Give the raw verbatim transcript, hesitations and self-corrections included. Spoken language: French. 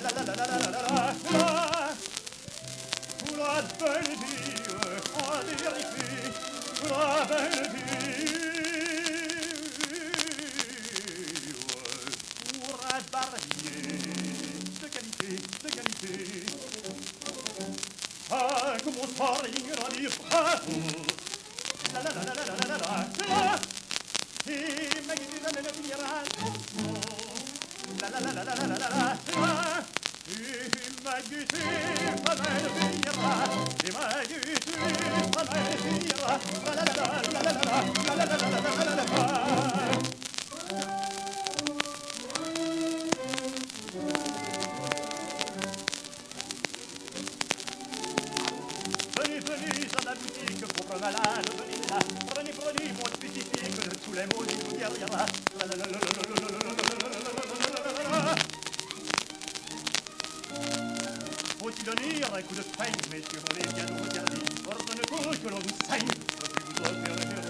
la belle vie, en vérité, la belle vie, pour un barbier de qualité, de qualité. Ah, comment ça ringra di bravo, la la la la la la la la la, et ma guide la la finira, la la la la la la la la la. Ma guide, ma belle finira, et ma guide, ma belle finira, la la la la la la la la la la la la la la. Venez, venez à la boutique, pauvre malade, venez là, prenez, prenez mon spécifique de tous les mots, il vous guérira. La la la la la la la la la la la la. Faut-il donner un coup de peigne, messieurs, on est bien nous regarder, ordonne-toi que l'on vous saigne, je puis vous offrir le